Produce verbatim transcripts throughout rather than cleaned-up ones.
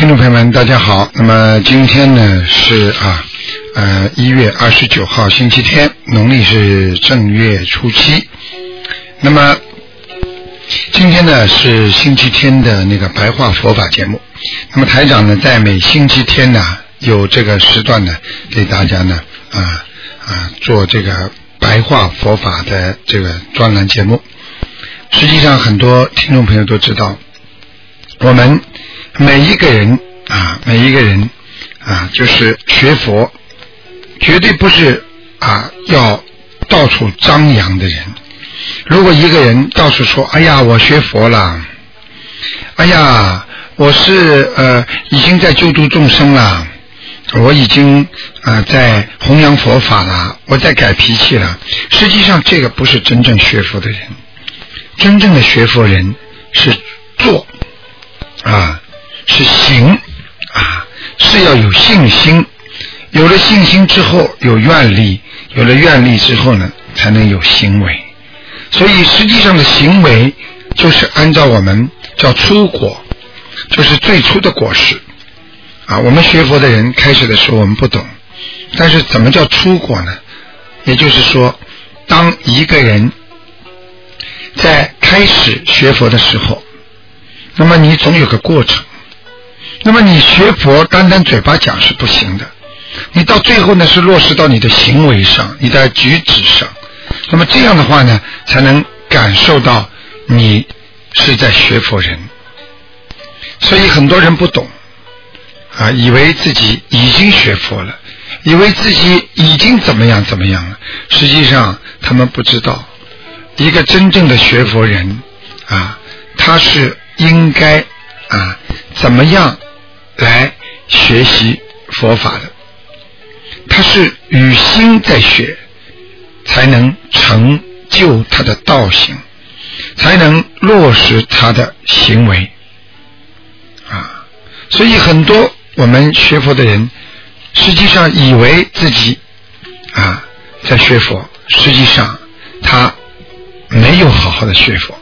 听众朋友们大家好，那么今天呢是啊呃一月二十九号星期天，农历是正月初七。那么今天呢是星期天的那个白话佛法节目，那么台长呢在每星期天呢有这个时段呢给大家呢啊啊做这个白话佛法的这个专栏节目。实际上很多听众朋友都知道，我们每一个人啊，每一个人啊，就是学佛，绝对不是啊要到处张扬的人。如果一个人到处说，哎呀，我学佛了，哎呀，我是呃已经在救度众生了，我已经啊、呃、在弘扬佛法了，我在改脾气了。实际上，这个不是真正学佛的人。真正的学佛人是做啊。是行啊，是要有信心，有了信心之后有愿力，有了愿力之后呢才能有行为。所以实际上的行为就是按照我们叫初果，就是最初的果实啊。我们学佛的人开始的时候我们不懂，但是怎么叫初果呢？也就是说，当一个人在开始学佛的时候，那么你总有个过程。那么你学佛单单嘴巴讲是不行的，你到最后呢是落实到你的行为上，你的举止上，那么这样的话呢才能感受到你是在学佛人。所以很多人不懂啊，以为自己已经学佛了，以为自己已经怎么样怎么样了，实际上他们不知道，一个真正的学佛人啊，他是应该啊怎么样来学习佛法的，他是与心在学，才能成就他的道行，才能落实他的行为啊。所以很多我们学佛的人实际上以为自己啊在学佛，实际上他没有好好的学佛。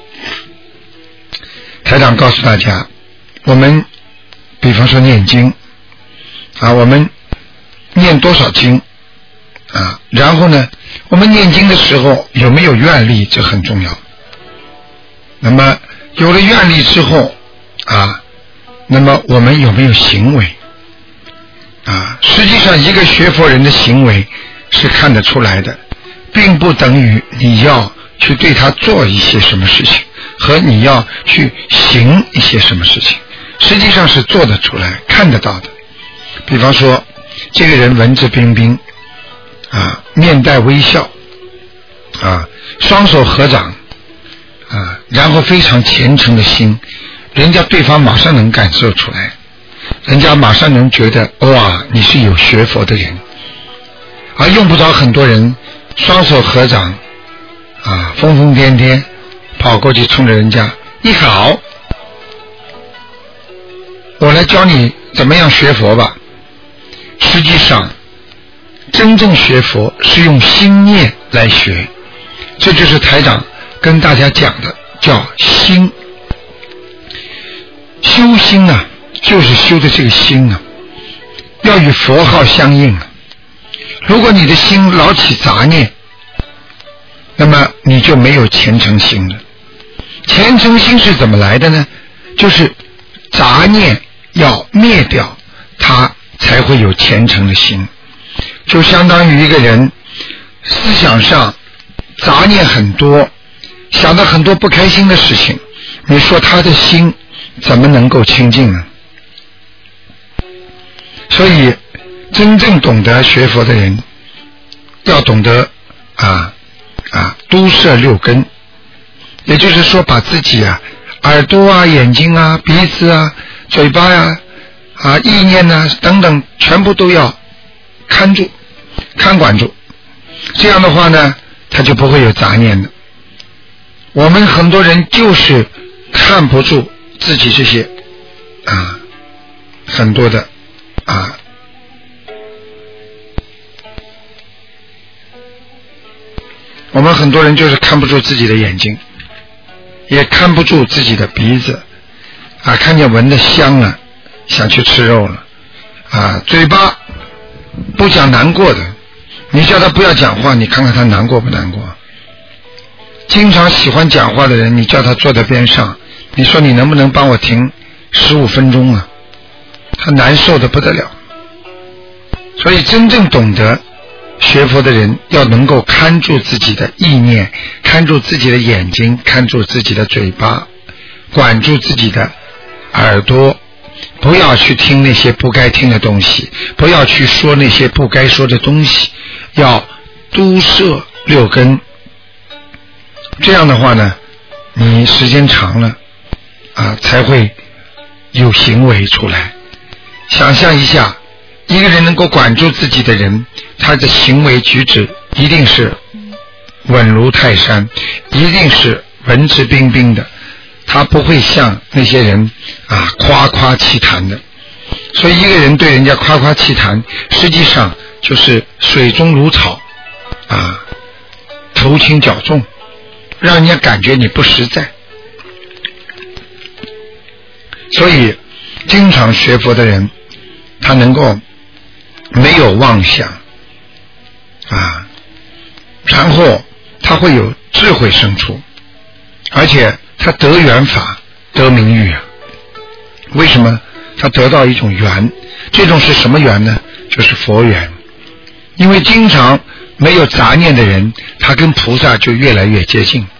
台长告诉大家，我们比方说念经啊，我们念多少经啊，然后呢我们念经的时候有没有愿力，这很重要。那么有了愿力之后啊，那么我们有没有行为啊？实际上一个学佛人的行为是看得出来的，并不等于你要去对他做一些什么事情，和你要去行一些什么事情，实际上是做得出来看得到的。比方说这个人文质彬彬啊，面带微笑啊，双手合掌啊，然后非常虔诚的心，人家对方马上能感受出来，人家马上能觉得哇，你是有学佛的人。而用不着很多人双手合掌啊，疯疯癫癫跑过去冲着人家，你好，我来教你怎么样学佛吧。实际上真正学佛是用心念来学，这就是台长跟大家讲的，叫心。修心啊，就是修的这个心啊，要与佛号相应啊。如果你的心老起杂念，那么你就没有虔诚心了。虔诚心是怎么来的呢？就是杂念要灭掉，它才会有虔诚的心。就相当于一个人思想上杂念很多，想到很多不开心的事情，你说他的心怎么能够清净呢？所以真正懂得学佛的人要懂得啊啊都摄六根，也就是说把自己啊耳朵啊眼睛啊鼻子啊嘴巴呀 啊, 啊意念啊等等全部都要看住看管住，这样的话呢他就不会有杂念的。我们很多人就是看不住自己这些啊很多的啊我们很多人就是看不住自己的眼睛，也看不住自己的鼻子啊，看见闻的香了想去吃肉了啊。嘴巴不讲难过的，你叫他不要讲话，你看看他难过不难过。经常喜欢讲话的人，你叫他坐在边上，你说你能不能帮我停十五分钟啊？他难受的不得了。所以真正懂得学佛的人，要能够看住自己的意念，看住自己的眼睛，看住自己的嘴巴，管住自己的耳朵，不要去听那些不该听的东西，不要去说那些不该说的东西，要都摄六根。这样的话呢，你时间长了啊，才会有行为出来。想象一下，一个人能够管住自己的人，他的行为举止一定是稳如泰山，一定是文质彬彬的，他不会像那些人啊夸夸其谈的。所以一个人对人家夸夸其谈，实际上就是水中如草啊，头轻脚重，让人家感觉你不实在。所以经常学佛的人，他能够没有妄想啊，然后他会有智慧生出，而且他得缘法得名誉啊。为什么？他得到一种缘，这种是什么缘呢？就是佛缘。因为经常没有杂念的人，他跟菩萨就越来越接近。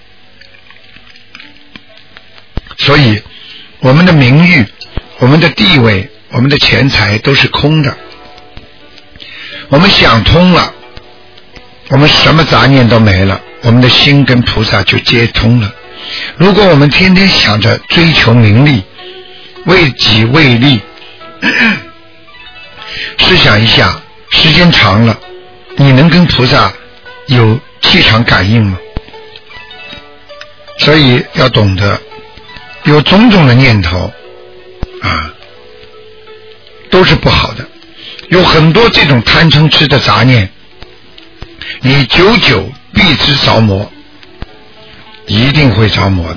所以我们的名誉，我们的地位，我们的钱财都是空的。我们想通了，我们什么杂念都没了，我们的心跟菩萨就接通了。如果我们天天想着追求名利，为己为利，试想一下，时间长了，你能跟菩萨有气场感应吗？所以要懂得，有种种的念头啊，都是不好的。有很多这种贪嗔痴的杂念，你久久必之着魔，一定会着魔的。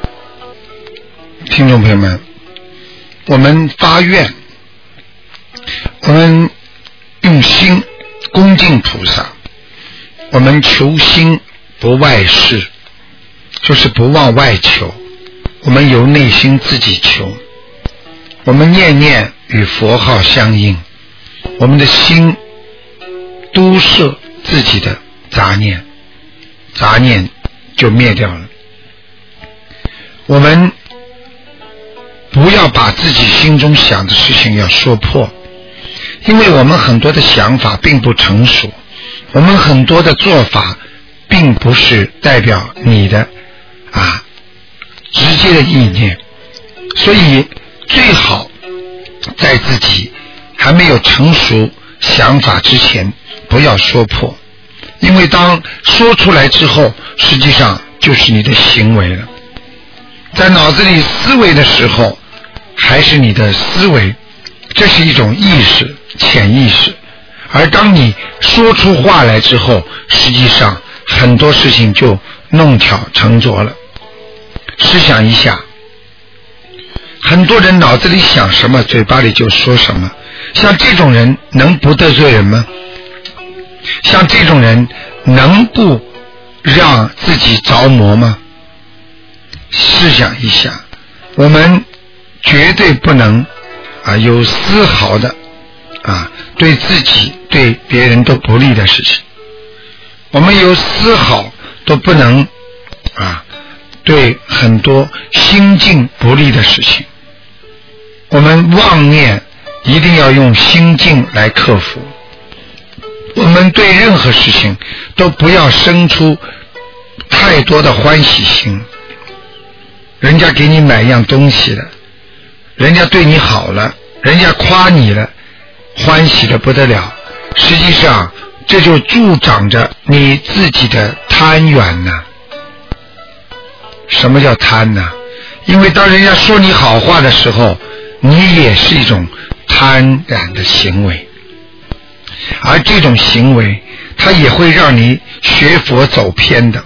听众朋友们，我们发愿，我们用心恭敬菩萨，我们求心不外事，就是不往外求，我们由内心自己求，我们念念与佛号相应，我们的心都摄自己的杂念，杂念就灭掉了。我们不要把自己心中想的事情要说破，因为我们很多的想法并不成熟，我们很多的做法并不是代表你的啊直接的意念，所以最好在自己还没有成熟想法之前不要说破，因为当说出来之后，实际上就是你的行为了。在脑子里思维的时候还是你的思维，这是一种意识，潜意识。而当你说出话来之后，实际上很多事情就弄巧成拙了。试想一下，很多人脑子里想什么，嘴巴里就说什么，像这种人能不得罪人吗？像这种人能不让自己着魔吗？试想一下，我们绝对不能啊有丝毫的啊对自己对别人都不利的事情，我们有丝毫都不能啊对很多心境不利的事情。我们妄念一定要用心境来克服，我们对任何事情都不要生出太多的欢喜心。人家给你买样东西了，人家对你好了，人家夸你了，欢喜的不得了，实际上这就助长着你自己的贪缘呢。什么叫贪呢？因为当人家说你好话的时候，你也是一种贪婪的行为，而这种行为它也会让你学佛走偏的。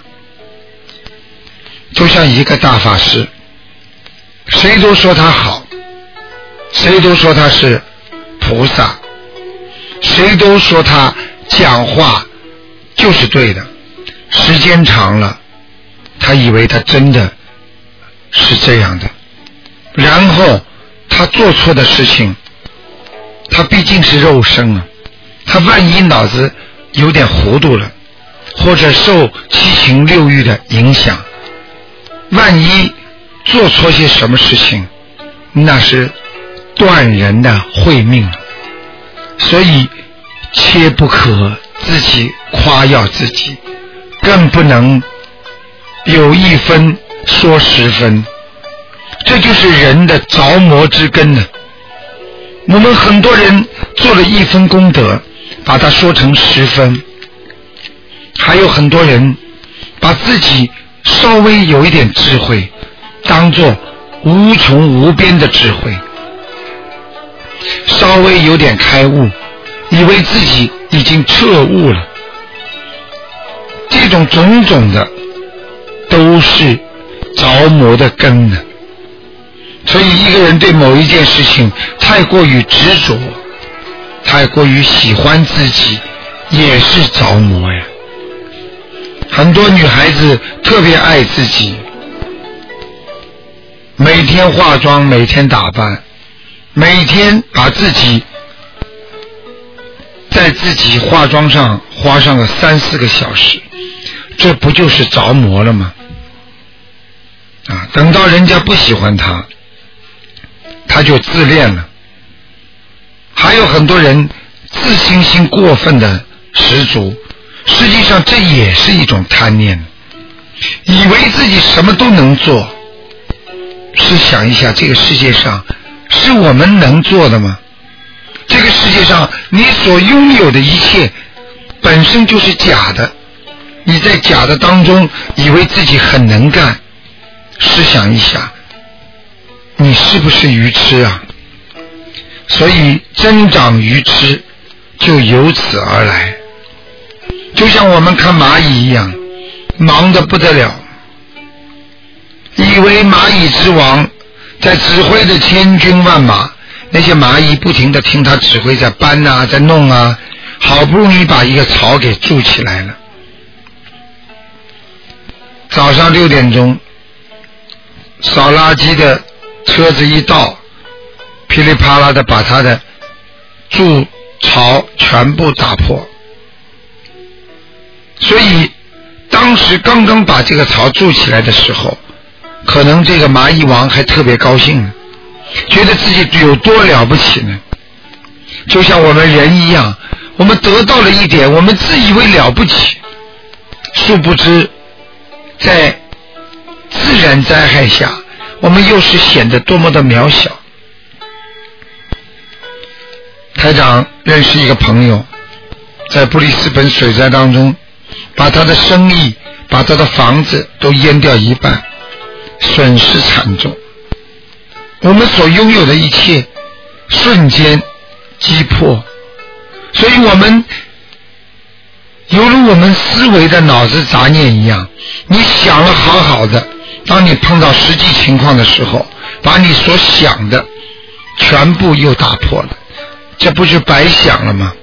就像一个大法师，谁都说他好， 谁都说他是菩萨，谁都说他讲话就是对的，时间长了他以为他真的是这样的，然后他做错的事情，他毕竟是肉身啊，他万一脑子有点糊涂了，或者受七情六欲的影响，万一做错些什么事情，那是断人的慧命。所以切不可自己夸耀自己，更不能有一分说十分，这就是人的着魔之根呢。我们很多人做了一分功德，把它说成十分，还有很多人把自己稍微有一点智慧当作无穷无边的智慧，稍微有点开悟，以为自己已经彻悟了，这种种种的都是着魔的根呢。所以一个人对某一件事情太过于执着，太过于喜欢自己，也是着魔呀。很多女孩子特别爱自己，每天化妆，每天打扮，每天把自己在自己化妆上花上了三四个小时，这不就是着魔了吗？啊，等到人家不喜欢他，他就自恋了。还有很多人自信心过分的十足，实际上这也是一种贪念，以为自己什么都能做。试想一下，这个世界上是我们能做的吗？这个世界上你所拥有的一切本身就是假的，你在假的当中以为自己很能干，试想一下，你是不是愚痴啊？所以增长愚痴就由此而来。就像我们看蚂蚁一样，忙得不得了，以为蚂蚁之王在指挥着千军万马，那些蚂蚁不停地听他指挥，在搬啊，在弄啊，好不容易把一个巢给筑起来了。早上六点钟，扫垃圾的车子一到，噼里啪啦的把他的筑巢全部打破。所以当时刚刚把这个巢筑起来的时候，可能这个蚂蚁王还特别高兴呢，觉得自己有多了不起呢。就像我们人一样，我们得到了一点，我们自以为了不起，殊不知在自然灾害下，我们又是显得多么的渺小。台长认识一个朋友，在布里斯本水灾当中，把他的生意，把他的房子都淹掉一半，损失惨重。我们所拥有的一切瞬间击破，所以我们犹如我们思维的脑子杂念一样，你想了好好的，当你碰到实际情况的时候，把你所想的全部又打破了，这不是白想了吗？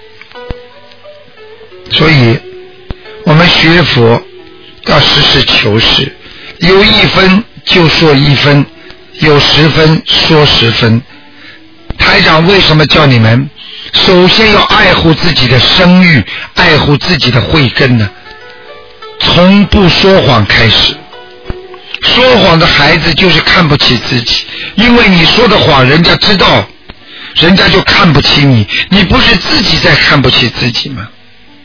所以我们学佛要实事求是，有一分就说一分，有十分说十分。台长为什么叫你们首先要爱护自己的声誉，爱护自己的慧根呢？从不说谎开始。说谎的孩子就是看不起自己，因为你说的谎人家知道，人家就看不起你，你不是自己在看不起自己吗？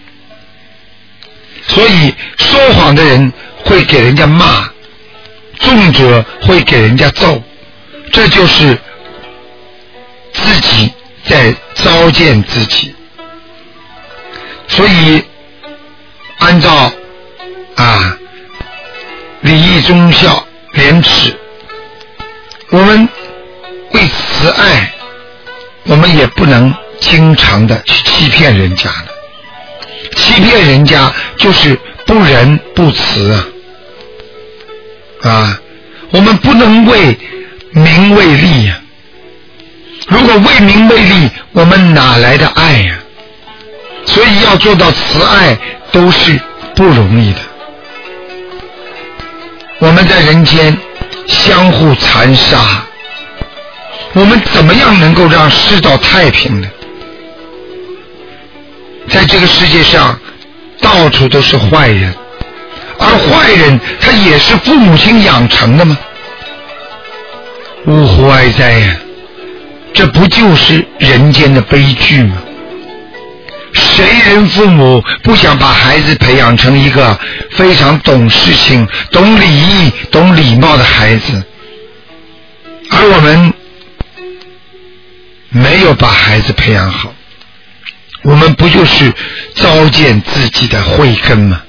所以说谎的人会给人家骂，重者会给人家揍，这就是自己在糟践自己。所以按照啊礼义忠孝廉耻，我们为慈爱，我们也不能经常的去欺骗人家的。欺骗人家就是不仁不慈啊！啊，我们不能为名为利呀、啊。 如果为名为利，我们哪来的爱呀？所以要做到慈爱都是不容易的。我们在人间相互残杀，我们怎么样能够让世道太平呢？在这个世界上到处都是坏人，而坏人他也是父母亲养成的吗？呜呼哀哉呀！这不就是人间的悲剧吗？谁人父母不想把孩子培养成一个非常懂事情、懂礼义、懂礼貌的孩子？而我们没有把孩子培养好，我们不就是糟践自己的慧根吗？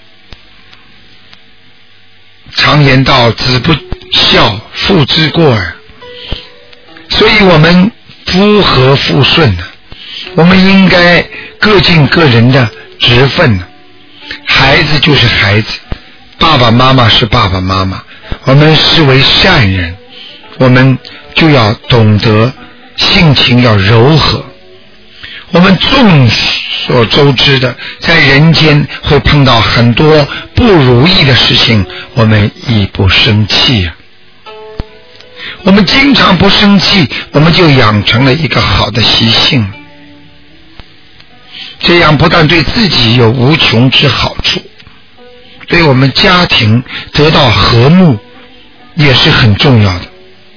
常言道，子不孝，父之过耳。所以我们夫和妇顺呢，我们应该各尽个人的职分呢。孩子就是孩子，爸爸妈妈是爸爸妈妈，我们视为善人，我们就要懂得性情要柔和。我们众所周知的，在人间会碰到很多不如意的事情，我们亦不生气啊。我们经常不生气，我们就养成了一个好的习性，这样不但对自己有无穷之好处，对我们家庭得到和睦也是很重要的。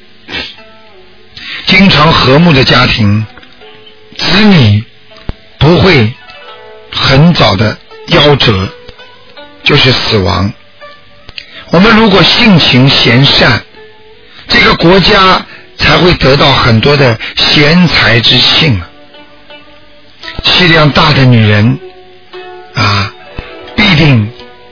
经常和睦的家庭，子女不会很早的夭折，就是死亡。我们如果性情贤善，这个国家才会得到很多的贤才之幸啊。气量大的女人啊，必定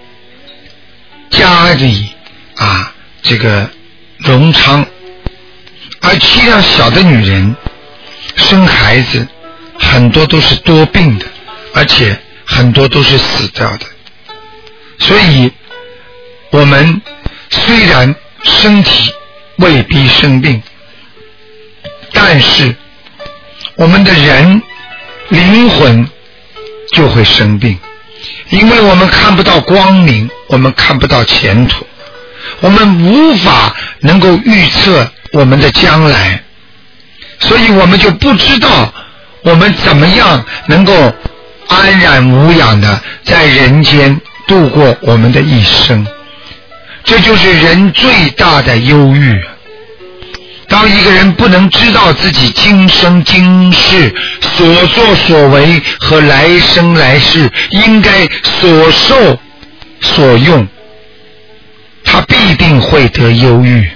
家里啊这个荣昌，而气量小的女人生孩子很多都是多病的，而且很多都是死掉的。所以我们虽然身体未必生病，但是我们的人灵魂就会生病，因为我们看不到光明，我们看不到前途，我们无法能够预测我们的将来，所以我们就不知道我们怎么样能够安然无恙的在人间度过我们的一生。这就是人最大的忧郁。当一个人不能知道自己今生今世所作所为和来生来世应该所受所用，他必定会得忧郁。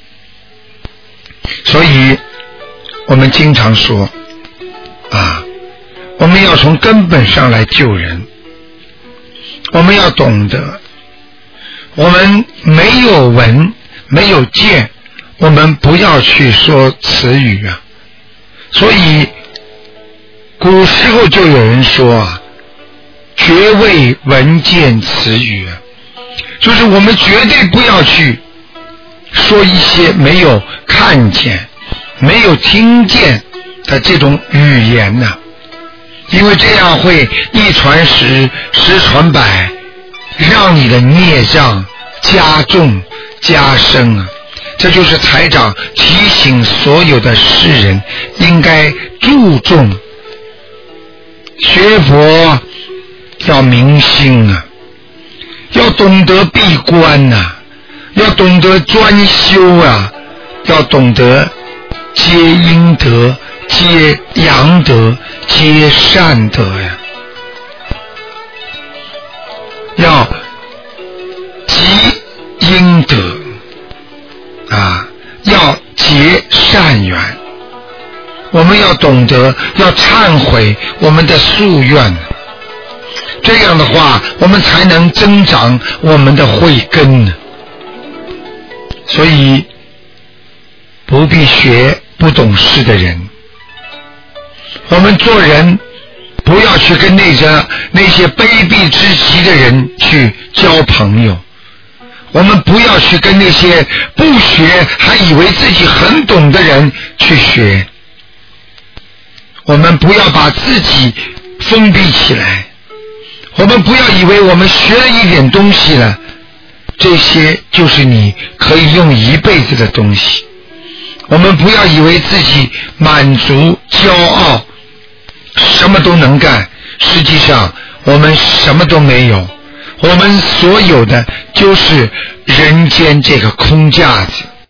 所以我们经常说啊，我们要从根本上来救人。我们要懂得，我们没有闻没有见，我们不要去说词语啊。所以古时候就有人说啊，绝未闻见词语啊，就是我们绝对不要去说一些没有看见没有听见的这种语言呢、啊，因为这样会一传十十传百，让你的孽障加重加深啊。这就是台长提醒所有的世人应该注重学佛，要明心啊，要懂得闭关啊，要懂得专修啊，要懂得接阴德接阳德接善德呀，要积阴德啊，要结善缘。我们要懂得要忏悔我们的夙愿，这样的话我们才能增长我们的慧根。所以不必学不懂事的人，我们做人不要去跟那些那些卑鄙之极的人去交朋友，我们不要去跟那些不学还以为自己很懂的人去学。 我们不要把自己封闭起来，我们不要以为我们学了一点东西了，这些就是你可以用一辈子的东西。我们不要以为自己满足、骄傲，什么都能干，实际上我们什么都没有，我们所有的就是人间这个空架子。